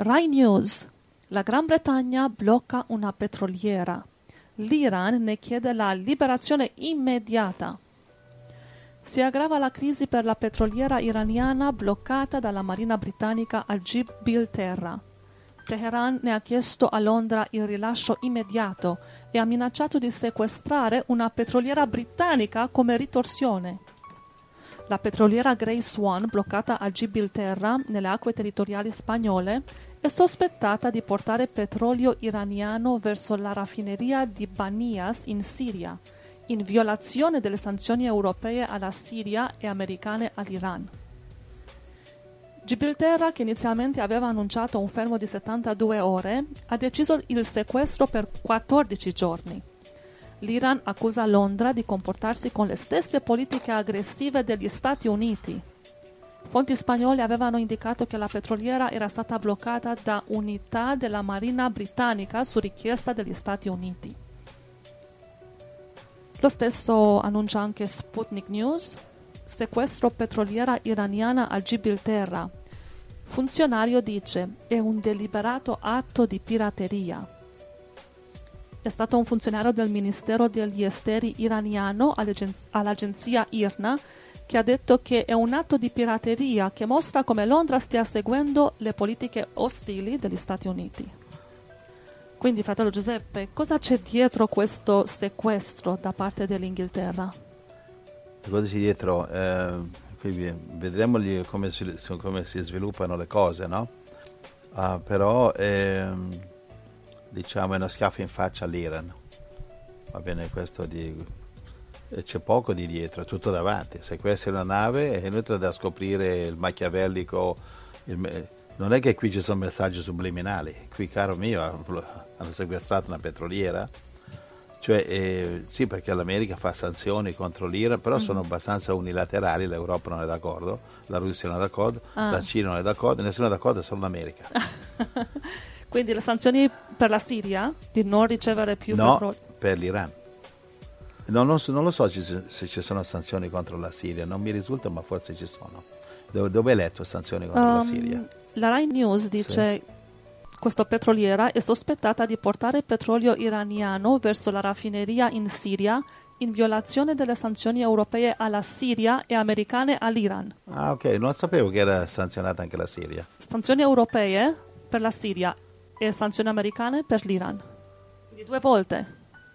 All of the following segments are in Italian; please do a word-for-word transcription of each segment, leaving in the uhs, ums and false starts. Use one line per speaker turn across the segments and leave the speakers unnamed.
Rai News. La Gran Bretagna blocca una petroliera. L'Iran ne chiede la liberazione immediata. Si aggrava la crisi per la petroliera iraniana bloccata dalla Marina britannica a Gibilterra. Teheran ne ha chiesto a Londra il rilascio immediato e ha minacciato di sequestrare una petroliera britannica come ritorsione. La petroliera Grey Swan, bloccata a Gibilterra, nelle acque territoriali spagnole, è sospettata di portare petrolio iraniano verso la raffineria di Banias in Siria, in violazione delle sanzioni europee alla Siria e americane all'Iran. Gibilterra, che inizialmente aveva annunciato un fermo di settantadue ore, ha deciso il sequestro per quattordici giorni. L'Iran accusa Londra di comportarsi con le stesse politiche aggressive degli Stati Uniti. Fonti spagnole avevano indicato che la petroliera era stata bloccata da unità della Marina britannica su richiesta degli Stati Uniti. Lo stesso annuncia anche Sputnik News. Sequestro petroliera iraniana a Gibilterra. Funzionario dice: è un deliberato atto di pirateria. È stato un funzionario del Ministero degli Esteri iraniano all'agenzia I R N A che ha detto che è un atto di pirateria che mostra come Londra stia seguendo le politiche ostili degli Stati Uniti. Quindi, fratello Giuseppe, cosa c'è dietro questo sequestro da parte dell'Inghilterra?
Cosa c'è dietro? Eh, qui vedremo gli, come, si, come si sviluppano le cose, no? Uh, però ehm, diciamo è uno schiaffo in faccia all'Iran. Va bene, questo di... c'è poco di dietro, è tutto davanti. Sequestri una nave è inutile da scoprire il machiavellico. Il, non è che qui ci sono messaggi subliminali. Qui, caro mio, hanno sequestrato una petroliera. Cioè, eh, sì, perché l'America fa sanzioni contro l'Iran, però mm. sono abbastanza unilaterali. L'Europa non è d'accordo, la Russia non è d'accordo, ah. la Cina non è d'accordo, nessuno è d'accordo, è solo l'America.
Quindi le sanzioni per la Siria di non ricevere più
no,
petrolio?
No, per l'Iran. Non, non, non lo so se, se ci sono sanzioni contro la Siria, non mi risulta, ma forse ci sono. Dove, dove hai letto sanzioni contro um, la Siria?
La Rai News dice... Sì. Questa petroliera è sospettata di portare petrolio iraniano verso la raffineria in Siria in violazione delle sanzioni europee alla Siria e americane all'Iran.
Ah, ok, non sapevo che era sanzionata anche la Siria.
Sanzioni europee per la Siria e sanzioni americane per l'Iran. Quindi due volte.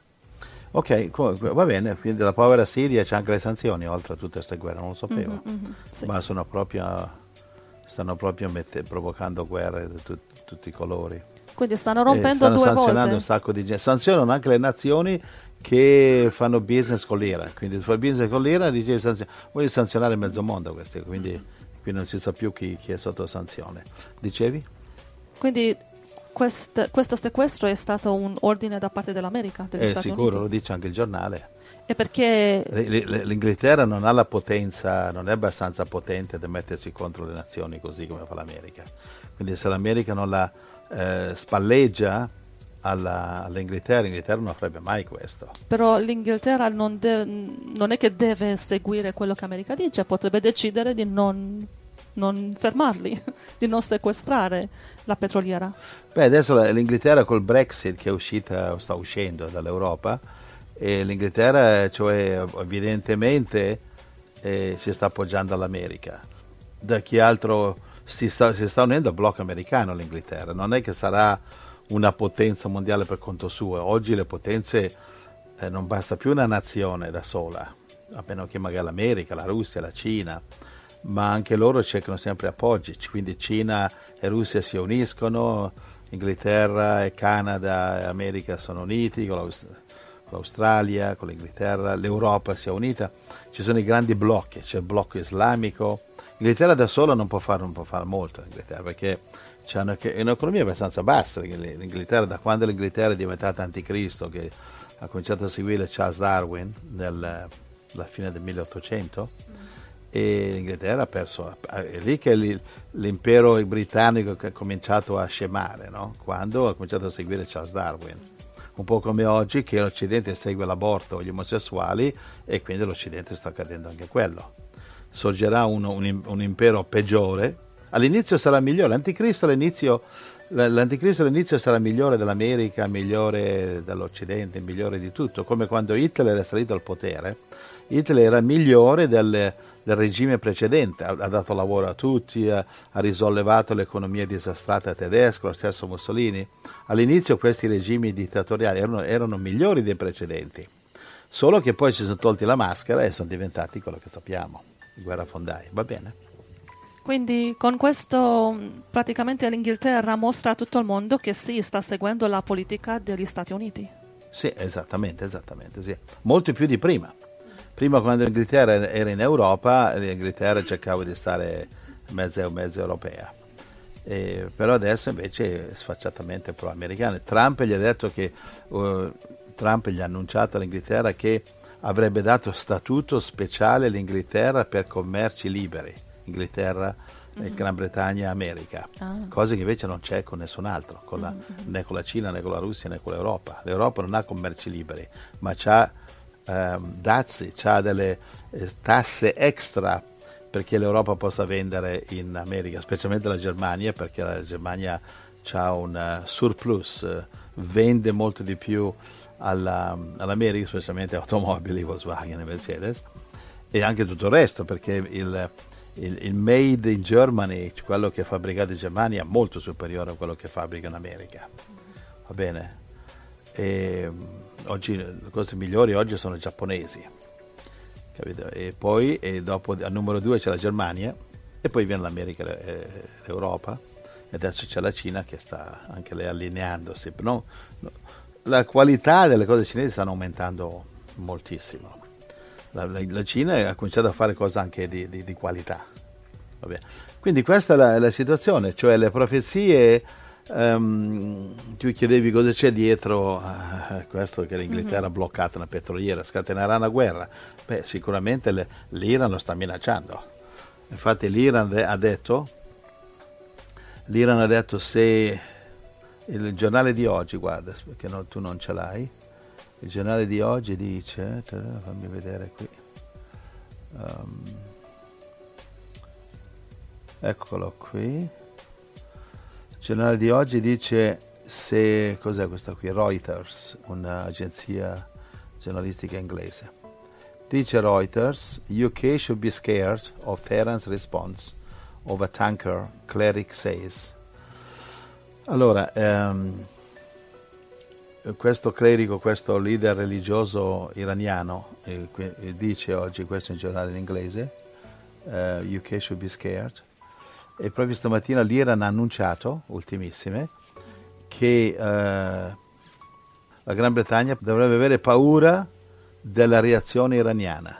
Ok, va bene, quindi la povera Siria c'è anche le sanzioni oltre a tutte queste guerre, non lo sapevo.
Mm-hmm, mm-hmm, sì.
Ma sono proprio... stanno proprio mette, provocando guerre di tut, tutti i colori.
Quindi stanno rompendo
eh, stanno
due volte.
sanzionando un sacco di gente. Sanzionano anche le nazioni che fanno business con l'Iran. Quindi se fai business con l'Iran dicevi sanzion- vuoi sanzionare mezzo mondo questi, quindi qui non si sa più chi, chi è sotto sanzione. Dicevi?
Quindi quest, questo sequestro è stato un ordine da parte dell'America, degli
eh,
Stati
sicuro,
Uniti?
Lo dice anche il giornale.
E perché
l'Inghilterra non ha la potenza, non è abbastanza potente da mettersi contro le nazioni così come fa l'America. Quindi se l'America non la eh, spalleggia alla, all'Inghilterra, l'Inghilterra non farebbe mai questo.
Però l'Inghilterra non, de- non è che deve seguire quello che l'America dice, potrebbe decidere di non, non fermarli, di non sequestrare la petroliera.
Beh, adesso l'Inghilterra col Brexit che è uscita o sta uscendo dall'Europa, e l'Inghilterra, cioè, evidentemente eh, si sta appoggiando all'America. Da chi altro si sta, si sta unendo al blocco americano l'Inghilterra. Non è che sarà una potenza mondiale per conto suo. Oggi le potenze eh, non basta più una nazione da sola, a meno che magari l'America, la Russia, la Cina, ma anche loro cercano sempre appoggi. Quindi Cina e Russia si uniscono, Inghilterra e Canada e America sono uniti con l'Australia. Con l'Australia, con l'Inghilterra, l'Europa si è unita, ci sono i grandi blocchi, c'è il blocco islamico. L'Inghilterra da sola non può fare, non può fare molto, l'Inghilterra, perché c'è un'economia abbastanza bassa. L'Inghilterra, da quando l'Inghilterra è diventata anticristo, che ha cominciato a seguire Charles Darwin nella fine del milleottocento, e l'Inghilterra ha perso, è lì che l'impero britannico ha cominciato a scemare, no? Quando ha cominciato a seguire Charles Darwin. Un po' come oggi che l'Occidente segue l'aborto, gli omosessuali, e quindi l'Occidente sta cadendo anche quello. Sorgerà un, un, un impero peggiore. All'inizio sarà migliore. L'anticristo all'inizio L'anticristo all'inizio sarà migliore dell'America, migliore dell'Occidente, migliore di tutto, come quando Hitler è salito al potere. Hitler era migliore del, del regime precedente, ha, ha dato lavoro a tutti, ha, ha risollevato l'economia disastrata tedesca, lo stesso Mussolini. All'inizio questi regimi dittatoriali erano, erano migliori dei precedenti, solo che poi si sono tolti la maschera e sono diventati quello che sappiamo, i guerrafondai, va bene?
Quindi con questo praticamente l'Inghilterra mostra a tutto il mondo che sì, sta seguendo la politica degli Stati Uniti.
Sì, esattamente, esattamente, sì. Molto più di prima. Prima quando l'Inghilterra era in Europa, l'Inghilterra cercava di stare mezza mezza europea. E, però adesso invece è sfacciatamente pro-americano. Trump gli ha detto che uh, Trump gli ha annunciato all'Inghilterra che avrebbe dato statuto speciale all'Inghilterra per commerci liberi. Inghilterra, mm-hmm. Gran Bretagna, America, ah. Cosa che invece non c'è con nessun altro, con la, mm-hmm. né con la Cina, né con la Russia, né con l'Europa. L'Europa non ha commerci liberi, ma c'ha ehm, dazi, c'ha delle eh, tasse extra perché l'Europa possa vendere in America, specialmente la Germania, perché la Germania ha un uh, surplus, uh, vende molto di più alla, all'America, specialmente automobili, Volkswagen e Mercedes, e anche tutto il resto, perché il Il, il made in Germany, quello che è fabbricato in Germania, è molto superiore a quello che fabbrica in America. Va bene? E, oggi le cose migliori oggi sono giapponesi, capito? E poi e dopo al numero due c'è la Germania e poi viene l'America e l'Europa e adesso c'è la Cina che sta anche lei allineandosi. No, no, la qualità delle cose cinesi stanno aumentando moltissimo. La, la, la Cina ha cominciato a fare cose anche di, di, di qualità. Vabbè. Quindi questa è la, la situazione, cioè le profezie, um, tu chiedevi cosa c'è dietro a questo che l'Inghilterra mm-hmm. ha bloccato una petroliera, scatenerà una guerra. Beh, sicuramente le, l'Iran lo sta minacciando. Infatti l'Iran ha detto, l'Iran ha detto se il giornale di oggi, guarda, perché no, tu non ce l'hai, il giornale di oggi dice, fammi vedere qui, um, eccolo qui, il giornale di oggi dice se, cos'è questa qui, Reuters, un'agenzia giornalistica inglese, dice Reuters, U K should be scared of Tehran's response of a tanker, cleric says. Allora, um, questo clerico, questo leader religioso iraniano eh, eh, dice oggi, questo è un giornale in inglese, uh, U K should be scared, e proprio stamattina l'Iran ha annunciato, ultimissime, che uh, la Gran Bretagna dovrebbe avere paura della reazione iraniana.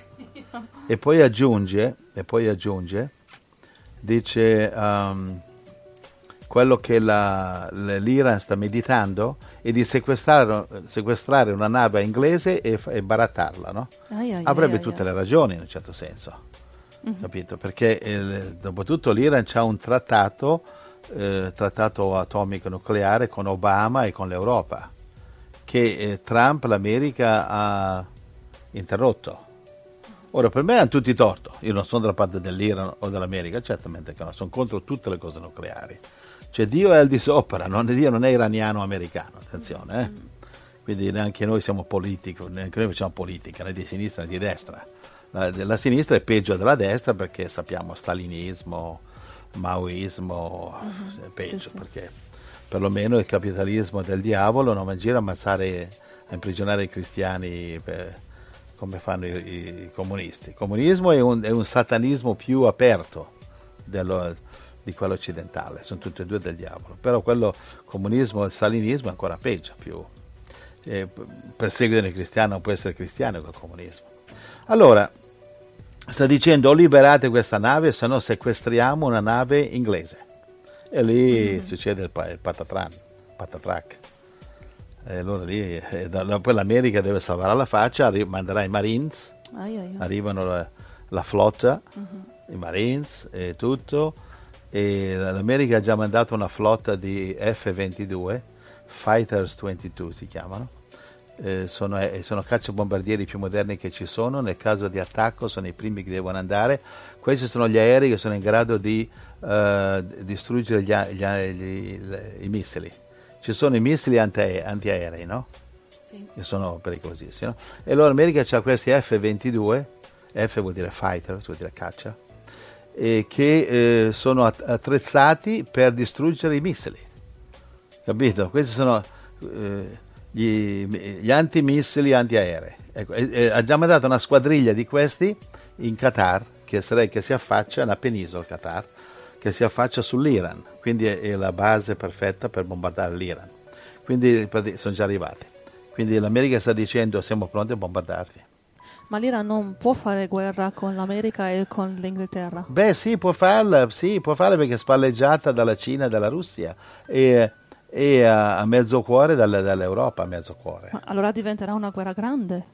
E poi aggiunge, e poi aggiunge, dice um, quello che la, l'Iran sta meditando è di sequestrare, sequestrare una nave inglese e, e barattarla, no? Ai, ai, avrebbe ai, tutte ai. le ragioni in un certo senso, mm-hmm. capito? Perché eh, dopo tutto l'Iran c'ha un trattato eh, trattato atomico nucleare con Obama e con l'Europa che eh, Trump, l'America ha interrotto. Ora, per me hanno tutti torto, io non sono dalla parte dell'Iran o dell'America, certamente che no, sono contro tutte le cose nucleari. Cioè Dio è al di sopra, non, Dio non è iraniano o americano, attenzione, eh? Quindi neanche noi siamo politici, neanche noi facciamo politica, né di sinistra né di destra. La, la sinistra è peggio della destra perché sappiamo stalinismo, maoismo, uh-huh. è peggio, sì, sì. Perché perlomeno il capitalismo del diavolo non va in giro a ammazzare, a imprigionare i cristiani per, come fanno i, i comunisti. Il comunismo è un, è un satanismo più aperto dello, di quello occidentale, sono tutti e due del diavolo, però quello comunismo e il stalinismo è ancora peggio, più eh, perseguitano i cristiani, non può essere cristiano col comunismo. Allora sta dicendo o liberate questa nave, se no sequestriamo una nave inglese, e lì mm-hmm. succede il, il patatran, patatrac. E allora lì eh, poi l'America deve salvare la faccia, arri- manderà i Marines, ai, ai, ai. arrivano la, la flotta, mm-hmm. i Marines e tutto, e l'America ha già mandato una flotta di F ventidue, Fighters ventidue si chiamano, eh, sono, eh, sono cacciabombardieri più moderni che ci sono, nel caso di attacco sono i primi che devono andare. Questi sono gli aerei che sono in grado di uh, distruggere gli, gli, gli, gli, i missili. Ci sono i missili anti, antiaerei, no?
Sì.
Che sono pericolosissimi, no? E allora l'America ha questi F ventidue, F vuol dire fighter, vuol dire caccia, e che eh, sono attrezzati per distruggere i missili, capito? Questi sono eh, gli, gli antimissili antiaerei. Ecco, e, e ha già mandato una squadriglia di questi in Qatar, che, sarei, che si affaccia, una penisola Qatar, che si affaccia sull'Iran, quindi è, è la base perfetta per bombardare l'Iran. Quindi sono già arrivati. Quindi l'America sta dicendo siamo pronti a bombardarvi.
Ma l'Iran non può fare guerra con l'America e con l'Inghilterra?
Beh sì, può farla, sì, può farla perché è spalleggiata dalla Cina e dalla Russia e, e a, a mezzo cuore dalla, dall'Europa, a mezzo cuore.
Ma allora diventerà una guerra grande?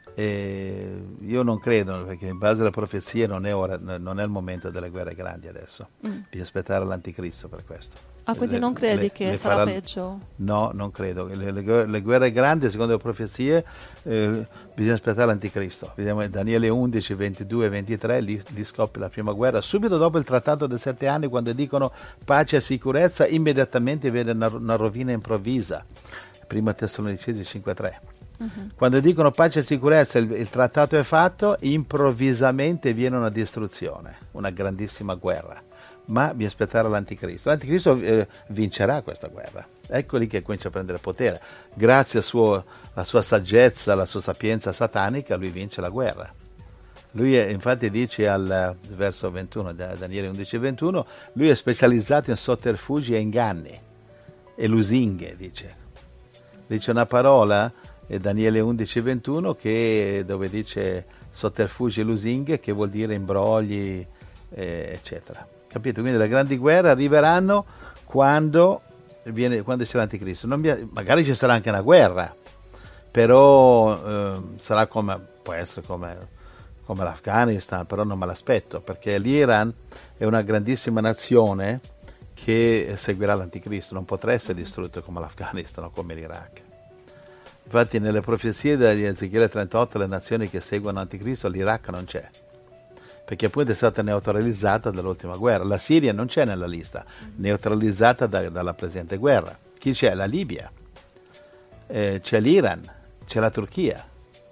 E io non credo, perché in base alle profezie non è, ora, non è il momento delle guerre grandi adesso. Mm. Bisogna aspettare l'anticristo per questo.
Ah, quindi le, non credi le, che le sarà farà... peggio?
No, non credo. Le, le, le guerre grandi, secondo le profezie, eh, bisogna aspettare l'anticristo. Vediamo Daniele undici, ventidue e ventitré, lì, lì scoppia la prima guerra. Subito dopo il trattato dei sette anni, quando dicono pace e sicurezza, immediatamente viene una, una rovina improvvisa. Prima Tessalonicesi cinque tre. Uh-huh. Quando dicono pace e sicurezza, il, il trattato è fatto, improvvisamente viene una distruzione, una grandissima guerra. Ma bisogna aspettare l'anticristo. L'anticristo eh, vincerà questa guerra. Ecco lì che comincia a prendere potere. Grazie al suo, alla sua saggezza, alla sua sapienza satanica, lui vince la guerra. Lui è, infatti dice al verso ventuno, da Daniele undici ventuno, lui è specializzato in sotterfugi e inganni e lusinghe, dice. Dice una parola, Daniele undici ventuno, che, dove dice sotterfugi e lusinghe, che vuol dire imbrogli, eh, eccetera. Capito? Quindi le grandi guerre arriveranno quando, viene, quando c'è l'anticristo. Non vi, magari ci sarà anche una guerra, però eh, sarà come, può essere come, come l'Afghanistan, però non me l'aspetto, perché l'Iran è una grandissima nazione che seguirà l'anticristo, non potrà essere distrutto come l'Afghanistan o come l'Iraq. Infatti nelle profezie di Ezechiele trentotto, le nazioni che seguono l'anticristo, l'Iraq non c'è, perché appunto è stata neutralizzata dall'ultima guerra. La Siria non c'è nella lista, neutralizzata da, dalla presente guerra. Chi c'è? La Libia, eh, c'è l'Iran, c'è la Turchia.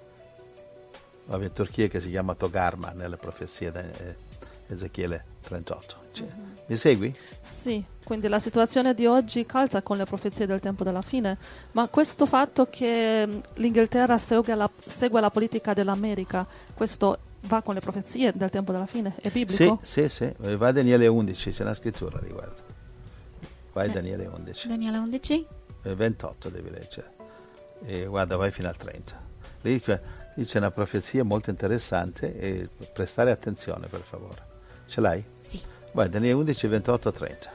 Vabbè, Turchia che si chiama Togarma nelle profezie di eh, Ezechiele trentotto. Uh-huh. Mi segui?
Sì, quindi la situazione di oggi calza con le profezie del tempo della fine, ma questo fatto che l'Inghilterra segue la, segue la politica dell'America, questo va con le profezie del tempo della fine? È biblico?
Sì, sì, sì. Va a Daniele undici, c'è una scrittura a riguardo. Vai eh, Daniele undici.
Daniele undici?
ventotto devi leggere. E guarda, vai fino al trenta. Lì, lì c'è una profezia molto interessante e prestare attenzione, per favore. Ce l'hai?
Sì.
Vai, Daniele undici, ventotto trenta.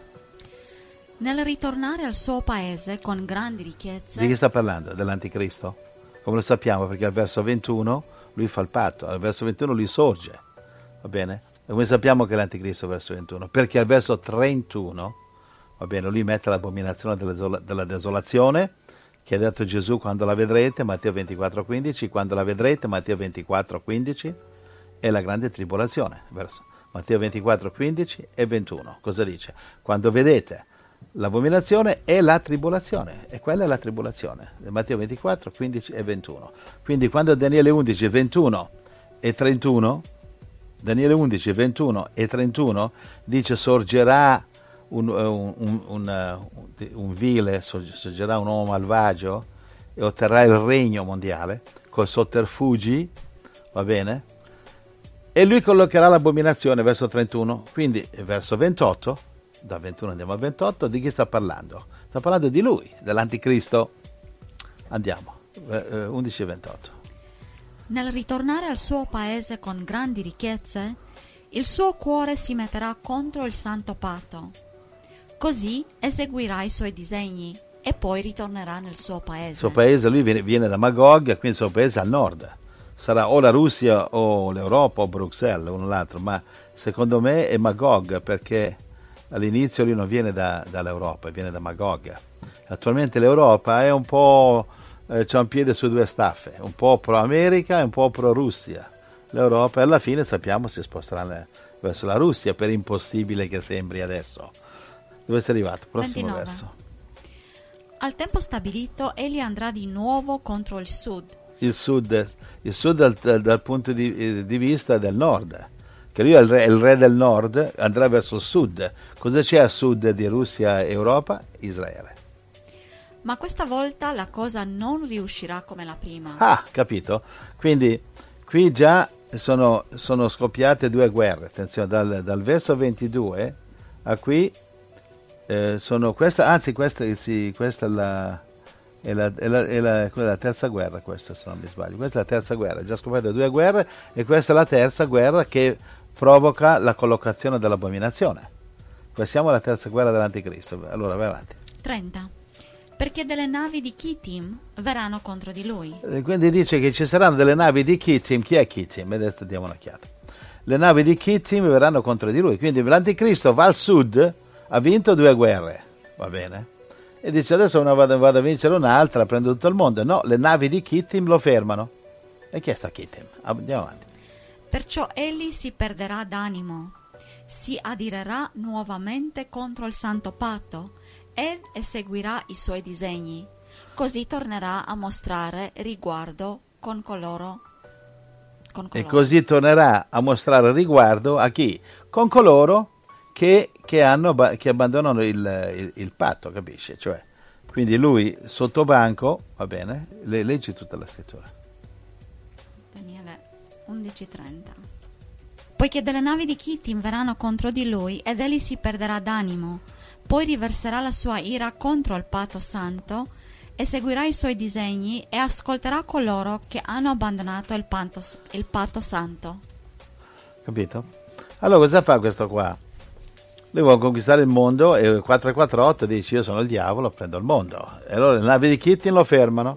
Nel ritornare al suo paese con grandi ricchezze...
Di chi sta parlando? Dell'anticristo? Come lo sappiamo? Perché al verso ventuno lui fa il patto, al verso ventuno lui sorge, va bene? E come sappiamo che è l'anticristo verso ventuno? Perché al verso trentuno, va bene, lui mette l'abominazione della, della desolazione, che ha detto Gesù quando la vedrete, Matteo ventiquattro quindici, quando la vedrete, Matteo ventiquattro quindici, è la grande tribolazione, verso Matteo ventiquattro quindici e ventuno. Cosa dice? Quando vedete l'abominazione è la tribolazione, e quella è la tribolazione. Matteo ventiquattro, quindici e ventuno. Quindi quando Daniele undici, ventuno e trentuno, Daniele undici, ventuno e trentuno dice sorgerà un, un, un, un, un vile, sorgerà un uomo malvagio e otterrà il regno mondiale con sotterfugi, va bene? E lui collocherà l'abominazione, verso trentuno. Quindi verso ventotto, da ventuno andiamo a ventotto, di chi sta parlando? Sta parlando di lui, dell'anticristo. Andiamo, undici e ventotto.
Nel ritornare al suo paese con grandi ricchezze, il suo cuore si metterà contro il santo patto. Così eseguirà i suoi disegni e poi ritornerà nel suo paese.
Il suo paese, lui viene, viene da Magog, quindi il suo paese al nord. Sarà o la Russia o l'Europa o Bruxelles, uno o l'altro, ma secondo me è Magog, perché all'inizio lui non viene da, dall'Europa, viene da Magog. Attualmente l'Europa è un po', eh, c'ha un piede su due staffe, un po' pro America e un po' pro Russia. L'Europa alla fine sappiamo si sposterà verso la Russia, per impossibile che sembri adesso. Dove sei arrivato? Prossimo
ventinove.
verso.
Al tempo stabilito egli andrà di nuovo contro il sud.
Il sud, il sud dal, dal punto di, di vista del nord, che lui è il, re, il re del nord, andrà verso il sud. Cosa c'è a sud di Russia e Europa? Israele.
Ma questa volta la cosa non riuscirà come la prima.
Ah, capito? Quindi qui già sono, sono scoppiate due guerre. Attenzione, dal, dal verso ventidue a qui eh, sono questa, anzi questa, sì, questa è la, è, la, è, la, è, la, è la terza guerra, questa se non mi sbaglio. Questa è la terza guerra, già scoppiate due guerre e questa è la terza guerra che provoca la collocazione dell'abominazione. Qua siamo alla terza guerra dell'Anticristo. Allora vai avanti.
trenta. Perché delle navi di Kittim verranno contro di lui.
E quindi dice che ci saranno delle navi di Kittim. Chi è Kittim? Adesso diamo un'occhiata. Le navi di Kittim verranno contro di lui. Quindi l'Anticristo va al sud, ha vinto due guerre, va bene? E dice adesso una vado, vado a vincere un'altra, prendo tutto il mondo. No, le navi di Kittim lo fermano. E chi è sta Kittim? Andiamo avanti.
Perciò egli si perderà d'animo, si adirerà nuovamente contro il santo patto ed eseguirà i suoi disegni. Così tornerà a mostrare riguardo con coloro. Con coloro.
E così tornerà a mostrare riguardo a chi? Con coloro che, che, hanno, che abbandonano il, il, il patto, capisci? Cioè, quindi lui sotto banco, va bene, le, leggi tutta la scrittura.
Daniele undici trenta. Poiché delle navi di Kittim verranno contro di lui ed egli si perderà d'animo, poi riverserà la sua ira contro il patto santo, eseguirà i suoi disegni e ascolterà coloro che hanno abbandonato il patto, il patto santo.
Capito? Allora cosa fa questo qua? Lui vuole conquistare il mondo e quattrocentoquarantotto dice io sono il diavolo, prendo il mondo. E allora le navi di Kittim lo fermano.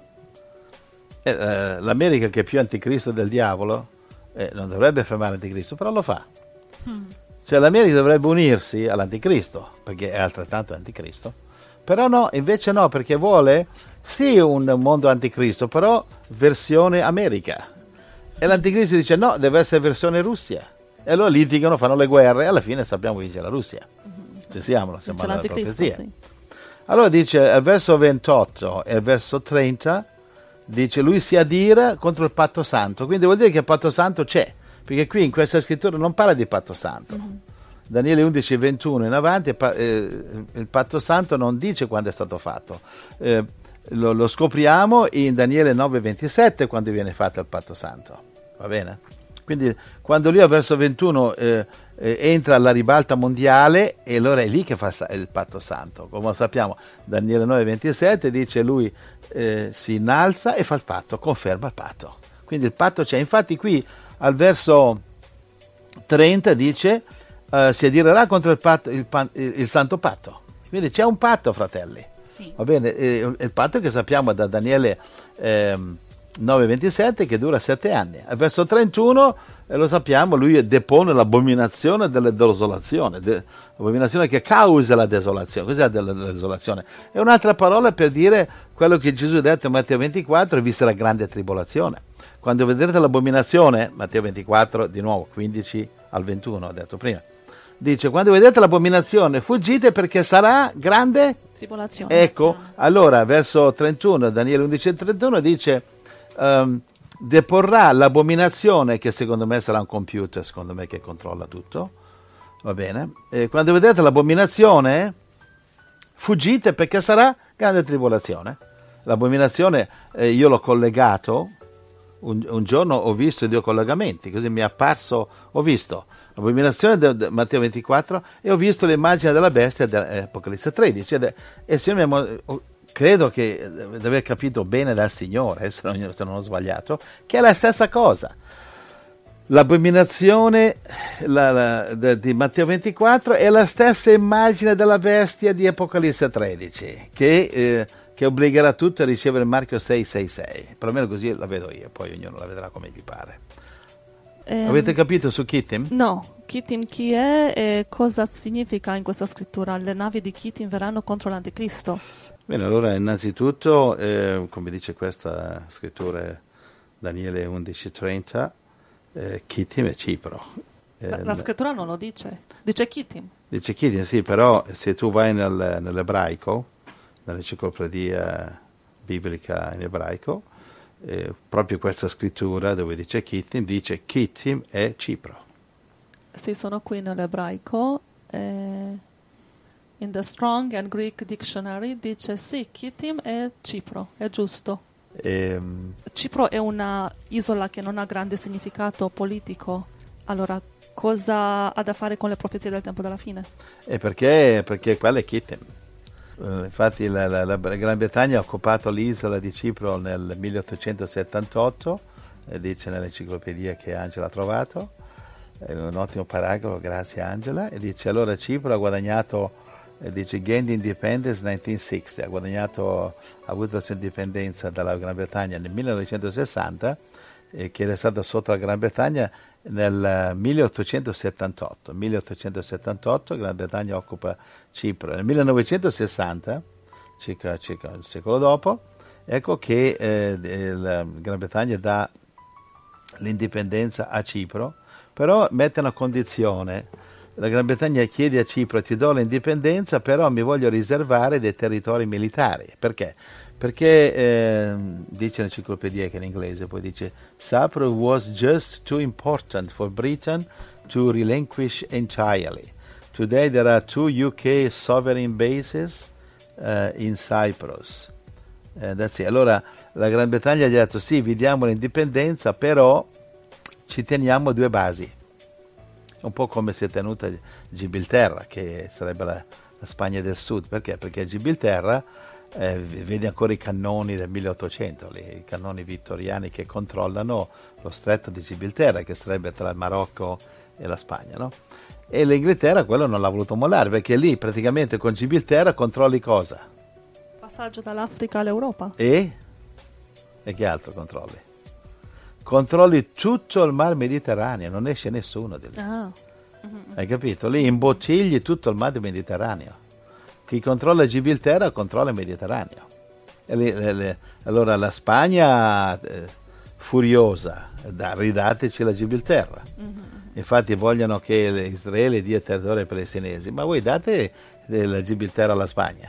E, eh, L'America, che è più anticristo del diavolo, eh, non dovrebbe fermare l'anticristo, però lo fa. Hmm. Cioè l'America dovrebbe unirsi all'anticristo, perché è altrettanto anticristo, però no, invece no, perché vuole sì un mondo anticristo, però versione America. E l'anticristo dice no, deve essere versione Russia. E allora litigano, fanno le guerre e alla fine sappiamo vince la Russia. Ci siamo, siamo alla profezia. Sì. Allora dice al verso ventotto e al verso trenta, dice lui si adira contro il patto santo, quindi vuol dire che il patto santo c'è. Perché qui in questa scrittura non parla di patto santo. Mm-hmm. Daniele undici ventuno in avanti, eh, il patto santo non dice quando è stato fatto. Eh, lo, lo scopriamo in Daniele nove ventisette quando viene fatto il patto santo. Va bene? Quindi quando lui a verso ventuno eh, eh, entra alla ribalta mondiale, e allora è lì che fa il patto santo. Come lo sappiamo, Daniele nove ventisette dice lui eh, si innalza e fa il patto, conferma il patto. Quindi il patto c'è. Infatti qui al verso trenta dice uh, si adirerà contro il, patto, il, il, il santo patto. Quindi c'è un patto, fratelli.
Sì.
Va bene, eh, il patto che sappiamo da Daniele eh, nove ventisette che dura sette anni. Al verso trentuno eh, lo sappiamo, lui depone l'abominazione della desolazione, de, l'abominazione che causa la desolazione. Cos'è la desolazione? È un'altra parola per dire quello che Gesù ha detto in Matteo ventiquattro, vista la grande tribolazione. Quando vedrete l'abominazione, Matteo ventiquattro, di nuovo, quindici al ventuno, ho detto prima, dice, quando vedete l'abominazione, fuggite perché sarà grande
tribolazione.
Ecco, allora, verso trentuno, Daniele undici trentuno, dice, um, deporrà l'abominazione, che secondo me sarà un computer, secondo me che controlla tutto, va bene? E quando vedete l'abominazione, fuggite perché sarà grande tribolazione. L'abominazione, eh, io l'ho collegato, Un, un giorno ho visto i due collegamenti, così mi è apparso, ho visto l'abominazione di Matteo ventiquattro e ho visto l'immagine della bestia di Apocalisse tredici ed, e se mi, credo che di aver capito bene dal Signore, se non, se non ho sbagliato, che è la stessa cosa. L'abominazione la, la, de, di Matteo ventiquattro è la stessa immagine della bestia di Apocalisse tredici, che eh, che obbligherà tutti a ricevere il marchio sei sei sei, perlomeno così la vedo io, poi ognuno la vedrà come gli pare. Um, Avete capito su Kittim?
No, Kittim chi è e cosa significa in questa scrittura? Le navi di Kittim verranno contro l'anticristo.
Bene, allora innanzitutto, eh, come dice questa scrittura Daniele undici trenta, eh, Kittim è Cipro.
La, la scrittura non lo dice, dice Chittim.
Dice Chittim, sì, però se tu vai nel, nell'ebraico, nell'enciclopedia biblica in ebraico, eh, proprio questa scrittura dove dice Chittim, dice Chittim è Cipro.
Sì, sono qui nell'ebraico. Eh, in the Strong and Greek Dictionary dice sì, Chittim è Cipro, è giusto.
Ehm,
Cipro è una isola che non ha grande significato politico. Allora, cosa ha da fare con le profezie del tempo della fine?
E perché, perché quella è Chittim. Uh, infatti la, la, la Gran Bretagna ha occupato l'isola di Cipro nel milleottocentosettantotto, eh, dice nell'enciclopedia che Angela ha trovato, è un ottimo paragrafo, grazie Angela, e dice allora Cipro ha guadagnato, eh, dice gained independence millenovecentossanta, ha guadagnato, ha avuto la sua indipendenza dalla Gran Bretagna nel millenovecentosessanta, eh, che era stata sotto la Gran Bretagna nel milleottocentosettantotto. milleottocentosettantotto Gran Bretagna occupa Cipro. Nel millenovecentosessanta, circa, circa un secolo dopo, ecco che eh, la Gran Bretagna dà l'indipendenza a Cipro, però mette una condizione. La Gran Bretagna chiede a Cipro: ti do l'indipendenza, però mi voglio riservare dei territori militari. Perché? Perché eh, dice l'enciclopedia che in inglese, poi dice Cyprus was just too important for Britain to relinquish entirely. Today there are two U K sovereign bases uh, in Cyprus. Uh, that's it. Allora la Gran Bretagna gli ha detto sì, vi diamo l'indipendenza, però ci teniamo due basi. Un po' come si è tenuta Gibilterra, che sarebbe la, la Spagna del Sud. Perché? Perché Gibilterra Eh, vedi ancora i cannoni del milleottocento, lì, i cannoni vittoriani che controllano lo stretto di Gibilterra, che sarebbe tra il Marocco e la Spagna, no? E l'Inghilterra quello non l'ha voluto mollare, perché lì praticamente con Gibilterra controlli cosa?
Passaggio dall'Africa all'Europa.
E? E che altro controlli? Controlli tutto il mar Mediterraneo, non esce nessuno di lì.
Ah.
Mm-hmm. Hai capito? Lì imbottigli tutto il mar Mediterraneo. Chi controlla Gibilterra controlla il Mediterraneo. E le, le, le, allora la Spagna eh, furiosa, da, ridateci la Gibilterra. Mm-hmm. Infatti vogliono che Israele dia territorio ai palestinesi, ma voi date la Gibilterra alla Spagna.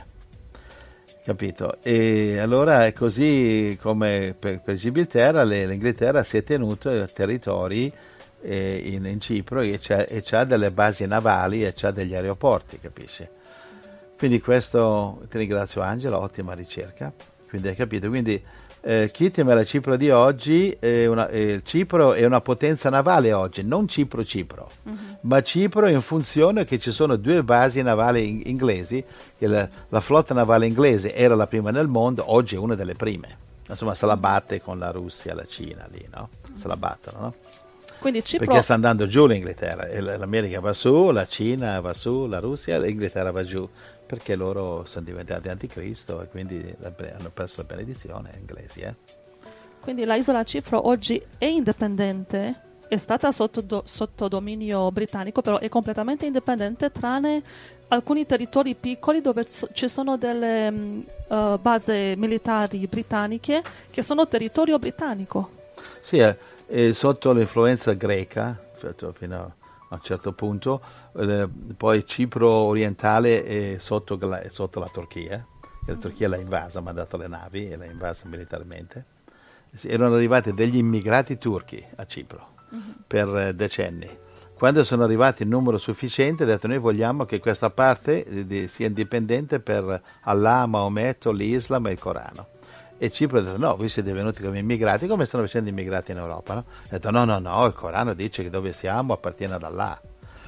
Capito? E allora è così come per, per Gibilterra le, l'Inghilterra si è tenuto territori eh, in, in Cipro e c'ha, e c'ha delle basi navali e c'ha degli aeroporti, capisci? Quindi questo, ti ringrazio Angela, ottima ricerca, quindi hai capito. Quindi eh, Chittim è la Cipro di oggi, è una, eh, Cipro è una potenza navale oggi, non Cipro-Cipro, uh-huh. ma Cipro in funzione che ci sono due basi navali in- inglesi, che la, la flotta navale inglese era la prima nel mondo, oggi è una delle prime. Insomma se la batte con la Russia, la Cina lì, no? Se la battono, no?
Quindi Cipro...
Perché sta andando giù l'Inghilterra, e l'America va su, la Cina va su, la Russia, l'Inghilterra va giù, perché loro sono diventati anticristo e quindi hanno perso la benedizione inglesi. Eh?
Quindi la isola Cipro oggi è indipendente, è stata sotto, do, sotto dominio britannico, però è completamente indipendente tranne alcuni territori piccoli dove so, ci sono delle um, uh, basi militari britanniche che sono territorio britannico.
Sì, è, è sotto l'influenza greca, fino a un certo punto, eh, poi Cipro orientale è sotto, è sotto la Turchia, e la Turchia l'ha invasa, ha mandato le navi e l'ha invasa militarmente. Erano arrivati degli immigrati turchi a Cipro uh-huh. per eh, decenni. Quando sono arrivati in numero sufficiente, ha detto noi vogliamo che questa parte di, di, sia indipendente per Allah, Maometto, l'Islam e il Corano. E Cipro ha detto no, voi siete venuti come immigrati, come stanno facendo immigrati in Europa, no? Ha detto no, no, no, il Corano dice che dove siamo appartiene ad Allah.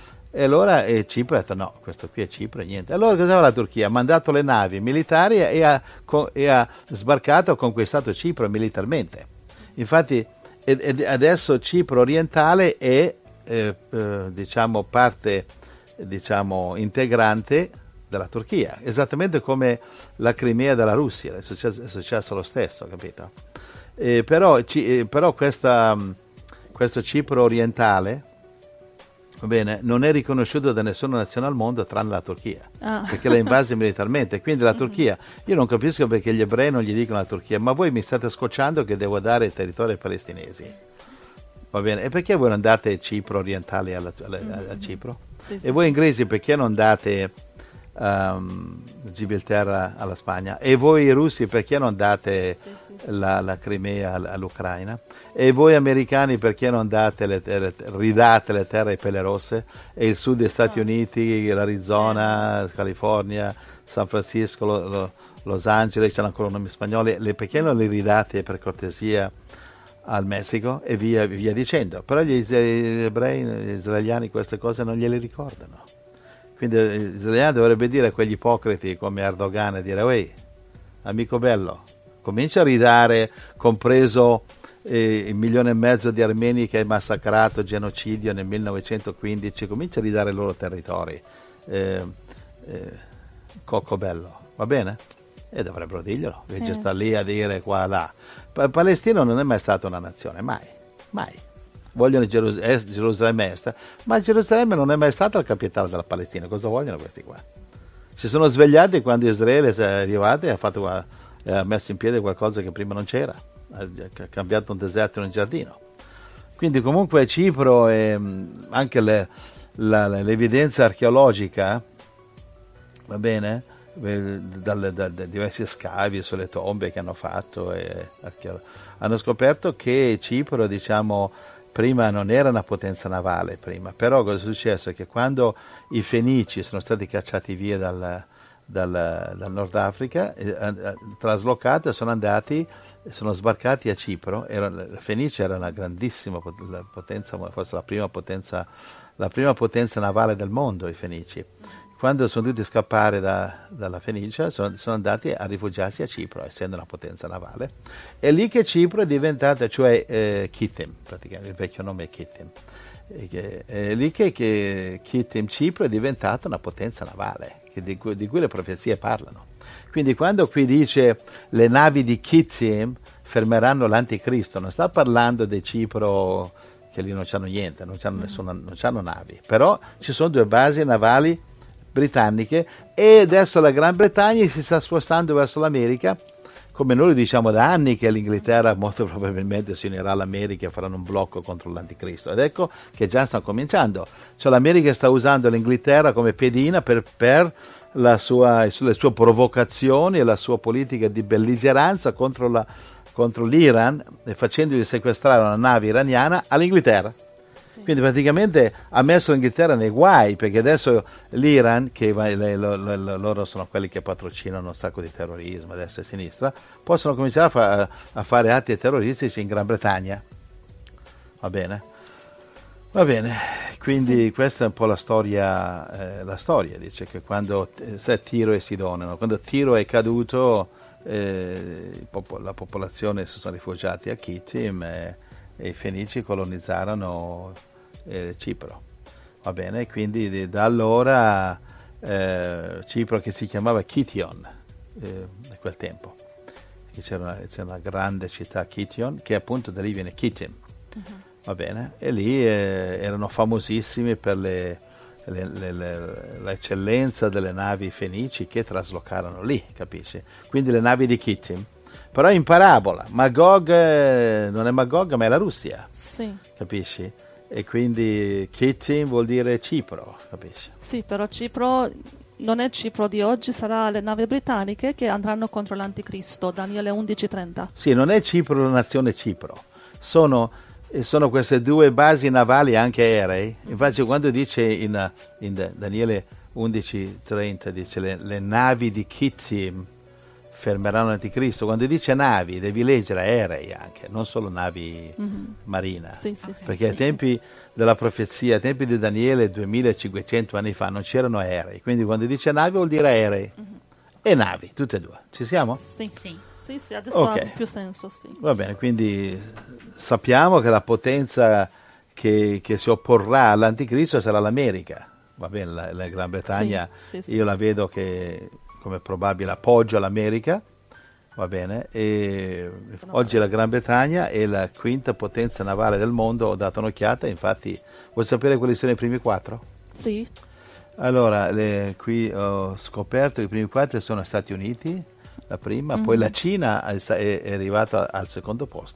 E allora e Cipro ha detto no, questo qui è Cipro e niente. Allora cosa fa la Turchia? Ha mandato le navi militari e ha, e ha sbarcato, ha conquistato Cipro militarmente. Infatti ed adesso Cipro orientale è eh, eh, diciamo parte diciamo integrante della Turchia, esattamente come la Crimea della Russia, è successo, è successo lo stesso, capito? Eh, però ci, eh, però questa, questo Cipro orientale, va bene, non è riconosciuto da nessuna nazione al mondo tranne la Turchia, ah. perché l'ha invasa militarmente. Quindi la Turchia, io non capisco perché gli ebrei non gli dicono alla Turchia, ma voi mi state scocciando che devo dare territori ai palestinesi. Va bene, e perché voi non date Cipro orientale alla, alla, mm-hmm. a Cipro?
Sì, sì,
e voi
sì.
inglesi perché non date um, Gibilterra alla Spagna? E voi russi perché non date
sì, sì, sì.
La, la Crimea all'Ucraina? E voi americani perché non date le, le, ridate le terre ai pelle rosse? E il sud degli Stati
Ah.
Uniti, l'Arizona, eh. California, San Francisco, lo, lo, Los Angeles, c'hanno ancora nomi spagnoli, le, perché non li ridate per cortesia al Messico e via, via dicendo? Però gli, gli ebrei, gli israeliani queste cose non gliele ricordano. Quindi gli israeliani dovrebbe dire a quegli ipocriti come Erdogan e dire: «Ehi, amico bello, comincia a ridare, compreso eh, il milione e mezzo di armeni che hai massacrato, genocidio nel millenovecentoquindici, comincia a ridare i loro territori, eh, eh, cocco bello, va bene?» E dovrebbero dirglielo, invece eh. sta lì a dire qua là. Pa- Palestina non è mai stata una nazione, mai, mai. Vogliono Gerus- est, Gerusalemme Est, ma Gerusalemme non è mai stata la capitale della Palestina. Cosa vogliono questi qua? Si sono svegliati quando Israele è arrivato e ha, fatto, ha messo in piedi qualcosa che prima non c'era, ha cambiato un deserto in un giardino. Quindi comunque Cipro e anche le, la, l'evidenza archeologica, va bene? Dalle, da, da diversi scavi sulle tombe che hanno fatto e hanno scoperto che Cipro, diciamo, prima non era una potenza navale prima, però cosa è successo? Che quando i Fenici sono stati cacciati via dal, dal, dal Nord Africa, eh, eh, traslocati, sono andati, sono sbarcati a Cipro. Era, la Fenicia era una grandissima potenza, forse la prima potenza, la prima potenza navale del mondo, i Fenici. Quando sono dovuti scappare da, dalla Fenicia, sono, sono andati a rifugiarsi a Cipro, essendo una potenza navale. È lì che Cipro è diventata, cioè eh, Kitim, praticamente, il vecchio nome è Kitim. È, è lì che, che Kitim, Cipro, è diventata una potenza navale, che di, cui, di cui le profezie parlano. Quindi quando qui dice le navi di Kitim fermeranno l'anticristo, non sta parlando di Cipro, che lì non c'hanno niente, non c'hanno, nessuna, non c'hanno navi. Però ci sono due basi navali britanniche e adesso la Gran Bretagna si sta spostando verso l'America, come noi diciamo da anni che l'Inghilterra molto probabilmente si unirà all'America e faranno un blocco contro l'anticristo, ed ecco che già stanno cominciando, cioè l'America sta usando l'Inghilterra come pedina per, per la sua, le sue provocazioni e la sua politica di belligeranza contro, la, contro l'Iran, e facendogli sequestrare una nave iraniana all'Inghilterra. Quindi praticamente ha messo l'Inghilterra nei guai, perché adesso l'Iran, che le, le, le, loro sono quelli che patrocinano un sacco di terrorismo a destra e a sinistra, possono cominciare a, fa, a fare atti terroristici in Gran Bretagna. Va bene? Va bene, quindi sì. Questa è un po' la storia, eh, la storia dice che quando se Tiro e Sidone, quando Tiro è caduto, eh, la popolazione si sono rifugiati a Kitim e, e i Fenici colonizzarono Eh, Cipro, va bene, quindi da allora eh, Cipro, che si chiamava Kition eh, a quel tempo, c'era una, c'era una grande città Kition, che appunto da lì viene Kitim, uh-huh. Va bene, e lì eh, erano famosissimi per le, le, le, le, l'eccellenza delle navi fenici che traslocarono lì, capisci? Quindi le navi di Kitim, però in parabola, Magog eh, non è Magog ma è la Russia,
sì.
Capisci? E quindi Kitim vuol dire Cipro, capisci?
Sì, però Cipro non è Cipro di oggi, sarà le navi britanniche che andranno contro l'anticristo, Daniele undici trenta.
Sì, non è Cipro la nazione Cipro, sono, sono queste due basi navali anche aerei. Infatti quando dice in, in Daniele undici trenta, dice le, le navi di Kitim fermeranno l'anticristo, quando dice navi devi leggere aerei anche, non solo navi mm-hmm. marina,
sì, sì, sì,
perché
sì,
ai tempi sì. della profezia, ai tempi di Daniele duemilacinquecento anni fa non c'erano aerei, quindi quando dice navi vuol dire aerei mm-hmm. e navi, tutte e due, ci siamo?
Sì, sì, sì, sì adesso okay. ha più senso, sì.
Va bene, quindi sappiamo che la potenza che, che si opporrà all'anticristo sarà l'America, va bene, la, la Gran Bretagna, sì, sì, sì. Io la vedo che come probabile appoggio all'America, va bene, e oggi la Gran Bretagna è la quinta potenza navale del mondo, ho dato un'occhiata, infatti vuoi sapere quali sono i primi quattro?
Sì.
Allora, le, qui ho scoperto che i primi quattro sono Stati Uniti, la prima, mm-hmm. poi la Cina è, è arrivata al secondo posto,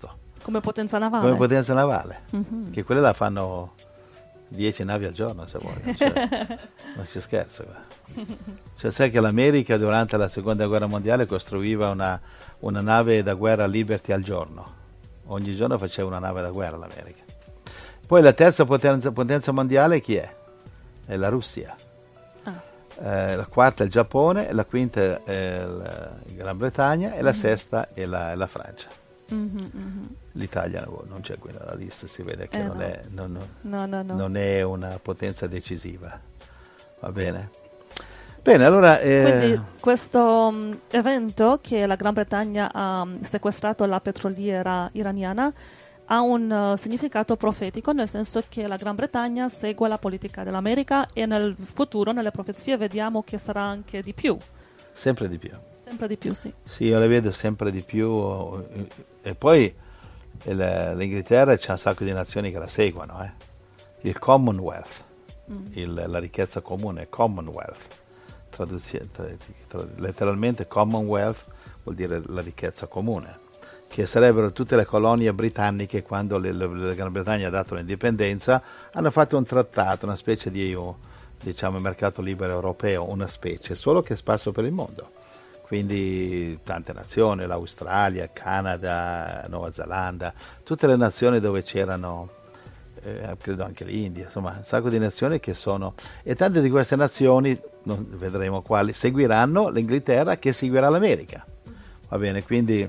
Come potenza navale.
Come potenza navale.
Mhm.
Che quelle la fanno dieci navi al giorno, se vuoi. Cioè, non si scherza. Qua. Cioè, sai che l'America durante la seconda guerra mondiale costruiva una, una nave da guerra Liberty al giorno. Ogni giorno faceva una nave da guerra l'America. Poi la terza potenza, potenza mondiale chi è? È la Russia.
Ah.
Eh, la quarta è il Giappone, la quinta è la Gran Bretagna e la
Mhm.
sesta è la, è la Francia.
Mhm, mhm.
L'Italia no, non c'è qui nella lista, si vede che
Eh,
non,
no.
è, non- non-
No, no, no.
non è una potenza decisiva. Va bene? Bene, allora... eh,
Quindi questo mm, evento che la Gran Bretagna ha mm, sequestrato la petroliera iraniana ha un uh, significato profetico, nel senso che la Gran Bretagna segue la politica dell'America e nel futuro, nelle profezie, vediamo che sarà anche di più.
sempre di più.
Sempre di più, sì.
Sì, io le vedo sempre di più. eh, E poi il- l'Inghilterra c'è un sacco di nazioni che la seguono. eh. Il Commonwealth,
Mm.
il- la ricchezza comune, Commonwealth. Traduzi- tra- tra- letteralmente Commonwealth vuol dire la ricchezza comune, che sarebbero tutte le colonie britanniche quando le- le- la Gran Bretagna ha dato l'indipendenza, hanno fatto un trattato, una specie di oh, diciamo mercato libero europeo, una specie, solo che è sparso per il mondo. Quindi tante nazioni, l'Australia, il Canada, Nuova Zelanda, tutte le nazioni dove c'erano, eh, credo anche l'India, insomma un sacco di nazioni che sono, e tante di queste nazioni, non vedremo quali, seguiranno l'Inghilterra che seguirà l'America. Va bene, quindi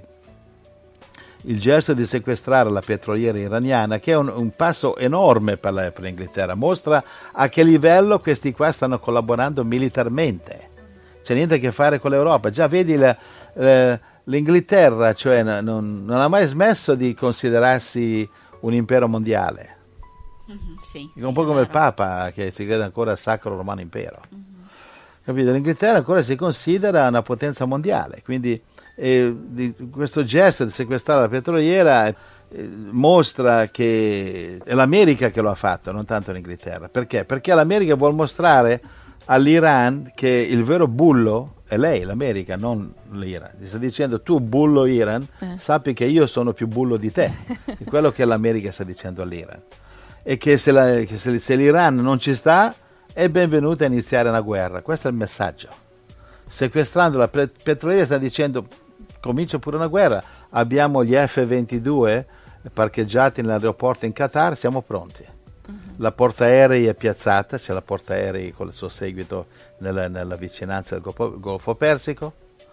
il gesto di sequestrare la petroliera iraniana, che è un, un passo enorme per, la, per l'Inghilterra, mostra a che livello questi qua stanno collaborando militarmente. C'è niente a che fare con l'Europa. Già vedi la, eh, l'Inghilterra, cioè non, non ha mai smesso di considerarsi un impero mondiale.
Mhm, sì,
È
sì,
un po'
è
come il
vero.
Papa che si crede ancora al Sacro Romano Impero. Capito? L'Inghilterra ancora si considera una potenza mondiale, quindi eh, di, questo gesto di sequestrare la petroliera eh, mostra che è l'America che lo ha fatto, non tanto l'Inghilterra. Perché? Perché l'America vuole mostrare all'Iran che il vero bullo è lei, l'America, non l'Iran. Gli sta dicendo: tu bullo Iran,
Eh.
sappi che io sono più bullo di te. È quello che l'America sta dicendo all'Iran. E che se, la, che se, se l'Iran non ci sta, è benvenuta a iniziare una guerra. Questo è il messaggio. Sequestrando la pe- petroliera sta dicendo: comincia pure una guerra. Abbiamo gli F ventidue parcheggiati nell'aeroporto in Qatar, siamo pronti. La portaerei è piazzata, c'è la portaerei con il suo seguito nella, nella vicinanza del Golfo, Golfo Persico.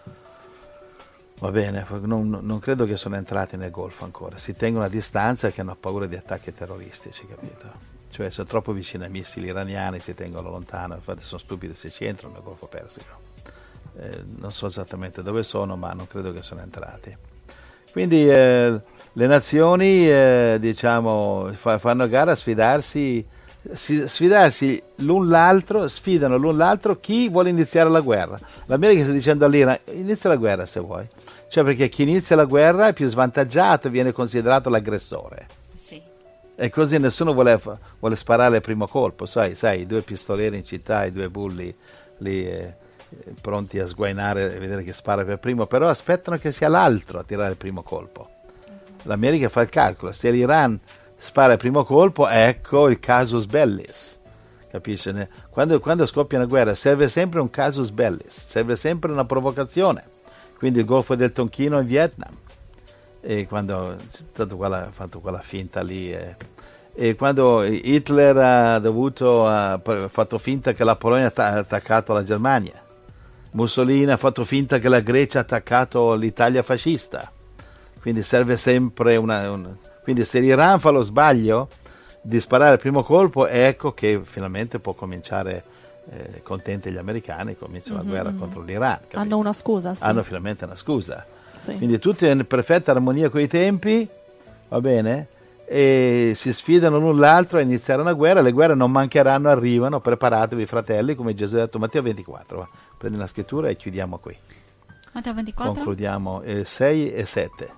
Va bene, non, non credo che sono entrati nel Golfo ancora, si tengono a distanza perché hanno paura di attacchi terroristici, capito? Cioè sono troppo vicini ai missili iraniani, si tengono lontano, infatti sono stupidi se ci entrano nel Golfo Persico. Eh, non so esattamente dove sono, ma non credo che sono entrati. Quindi eh, le nazioni eh, diciamo fa, fanno gara a sfidarsi, si, sfidarsi l'un l'altro, sfidano l'un l'altro chi vuole iniziare la guerra. L'America sta dicendo all'Iran: inizia la guerra se vuoi. Cioè, perché chi inizia la guerra è più svantaggiato, viene considerato l'aggressore.
Sì.
E così nessuno vuole, vuole sparare il primo colpo, sai, sai, i due pistolieri in città, i due bulli lì eh, pronti a sguainare e vedere che spara per primo, però aspettano che sia l'altro a tirare il primo colpo. L'America fa il calcolo: se l'Iran spara il primo colpo, ecco il casus bellis. Capisci? Quando, quando scoppia una guerra serve sempre un casus bellis, serve sempre una provocazione. Quindi il Golfo del Tonchino in Vietnam, e quando tanto quella, fatto quella finta lì, e, e quando Hitler ha dovuto ha fatto finta che la Polonia ha attaccato la Germania, Mussolini ha fatto finta che la Grecia ha attaccato l'Italia fascista. Quindi serve sempre una, una quindi se l'Iran fa lo sbaglio di sparare il primo colpo, ecco che finalmente può cominciare, eh, contenti gli americani, comincia la
Mhm,
guerra
mhm.
contro l'Iran, capito?
Hanno una scusa, sì.
Hanno finalmente una scusa.
Sì.
Quindi tutti in perfetta armonia coi tempi, va bene? E si sfidano l'un l'altro a iniziare una guerra. Le guerre non mancheranno, arrivano, preparatevi fratelli, come Gesù ha detto. Matteo ventiquattro, va. Prendi la scrittura e chiudiamo qui.
Matteo ventiquattro?
Concludiamo eh, sei e sette.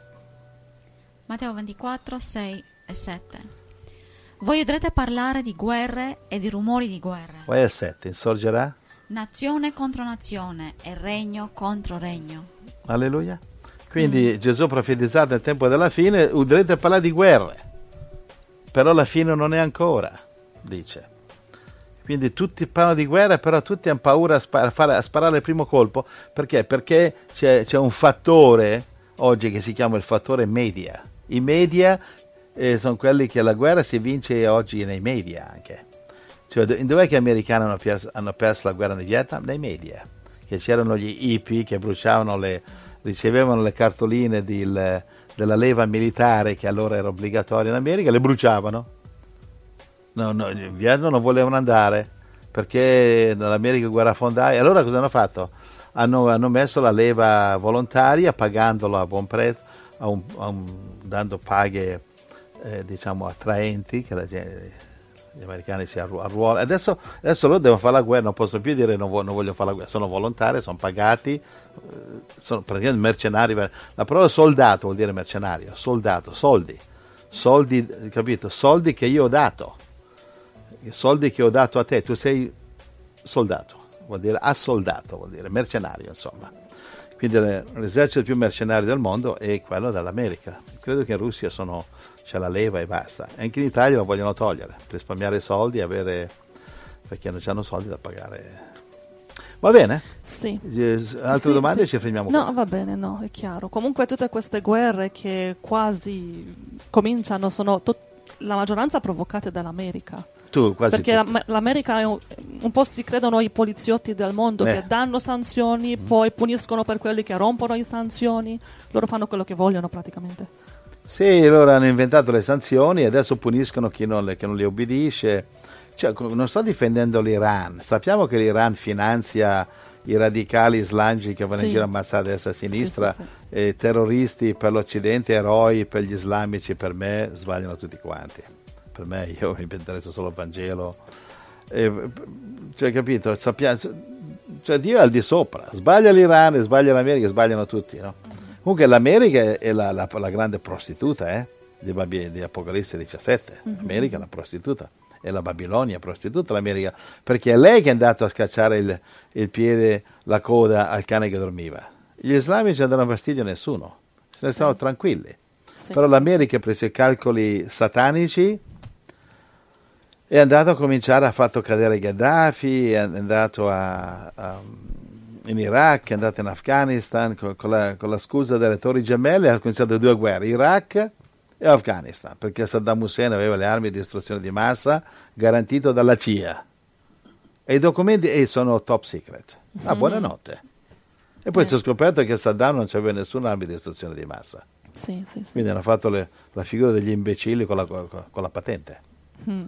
Matteo ventiquattro, sei e sette. Voi udrete parlare di guerre e di rumori di guerre.
Vai al sette, insorgerà?
Nazione contro nazione e regno contro regno.
Alleluia. Quindi mm. Gesù profetizzato nel tempo della fine, udrete parlare di guerre, però la fine non è ancora, dice. Quindi tutti parlano di guerra, però tutti hanno paura a, spar- a, fare, a sparare il primo colpo. Perché? Perché c'è, c'è un fattore oggi che si chiama il fattore media. I media eh, sono quelli che la guerra si vince oggi nei media anche. Cioè, dov'è che gli americani hanno perso, hanno perso la guerra in Vietnam? Nei media. Che c'erano gli hippie che bruciavano le, ricevevano le cartoline di, le, della leva militare, che allora era obbligatoria in America, le bruciavano. No, no, in Vietnam non volevano andare perché nell'America guerrafondaia. Allora cosa hanno fatto? Hanno, hanno messo la leva volontaria pagandolo a buon prezzo, a un, a un, dando paghe eh, diciamo attraenti che la gente, gli americani si arruolano. Adesso, adesso loro devono fare la guerra, non possono più dire non, vo- non voglio fare la guerra, sono volontari, sono pagati, eh, sono praticamente mercenari. La parola soldato vuol dire mercenario, soldato, soldi, soldi, capito? Soldi che io ho dato. I soldi che ho dato a te, tu sei soldato, vuol dire assoldato, vuol dire mercenario, insomma. Quindi l'esercito più mercenario del mondo è quello dell'America. Credo che in Russia sono, c'è la leva e basta. Anche in Italia lo vogliono togliere per risparmiare soldi, avere, perché non hanno soldi da pagare. Va bene?
Sì.
Altre
sì,
domande?
Sì.
Ci fermiamo
no,
qua.
va bene, no, è chiaro. Comunque tutte queste guerre che quasi cominciano sono tot- la maggioranza provocate dall'America.
Tu, quasi
perché
tutti.
la, l'America è un, un po' si credono i poliziotti del mondo,
eh.
che danno sanzioni, mm. poi puniscono per quelli che rompono le sanzioni. Loro fanno quello che vogliono praticamente.
Sì, loro hanno inventato le sanzioni e adesso puniscono chi non le, chi non le obbedisce. Cioè, non sto difendendo l'Iran, sappiamo che l'Iran finanzia i radicali islamici che vanno sì. in giro a ammazzare a destra e a sinistra, sì, sì, sì. E terroristi per l'Occidente, eroi per gli islamici. Per me sbagliano tutti quanti. Per me, io mi interessa solo il Vangelo. E, cioè, capito? Sappiamo, cioè, Dio è al di sopra. Sbaglia l'Iran, sbaglia l'America, sbagliano tutti, no? Mm-hmm. Comunque l'America è la, la, la grande prostituta, eh? Di, Babi, di Apocalisse diciassette. Mm-hmm. L'America è la prostituta. È la Babilonia prostituta, l'America. Perché è lei che è andato a scacciare il, il piede, la coda al cane che dormiva. Gli islamici non danno fastidio a nessuno. Se ne sì. stanno tranquilli. Sì, Però sì, l'America sì. ha preso i calcoli satanici, è andato a cominciare, ha fatto cadere Gheddafi, è andato a, a, in Iraq, è andato in Afghanistan con, con, la, con la scusa delle torri gemelle, ha cominciato due guerre, Iraq e Afghanistan, perché Saddam Hussein aveva le armi di distruzione di massa garantito dalla C I A e i documenti e sono top secret. Ah, mm-hmm. buonanotte. E poi eh. si è scoperto che Saddam non aveva nessuna arma di distruzione di massa.
Sì, sì, sì.
Quindi hanno fatto le, la figura degli imbecilli con la, con, con la patente. Mm.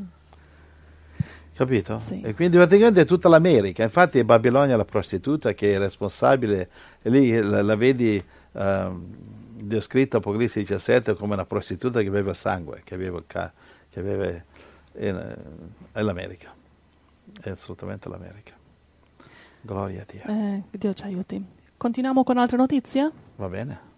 Capito?
Sì.
E quindi praticamente è tutta l'America. Infatti Babilonia è la prostituta che è responsabile, e lì la, la vedi um, descritta Apocalisse diciassette come una prostituta che aveva sangue, che aveva, che aveva è, è l'America. È assolutamente l'America. Gloria a Dio.
Eh, Dio ci aiuti. Continuiamo con altre notizie?
Va bene.